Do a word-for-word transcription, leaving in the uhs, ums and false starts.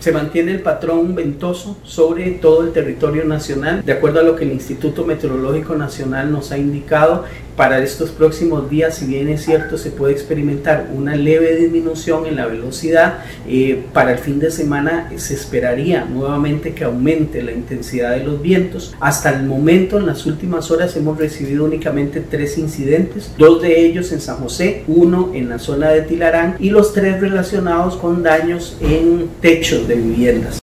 Se mantiene el patrón ventoso sobre todo el territorio nacional, de acuerdo a lo que el Instituto Meteorológico Nacional nos ha indicado. Para estos próximos días, si bien es cierto, se puede experimentar una leve disminución en la velocidad. Eh, para el fin de semana se esperaría nuevamente que aumente la intensidad de los vientos. Hasta el momento, en las últimas horas, hemos recibido únicamente tres incidentes, dos de ellos en San José, uno en la zona de Tilarán y los tres relacionados con daños en techos de viviendas.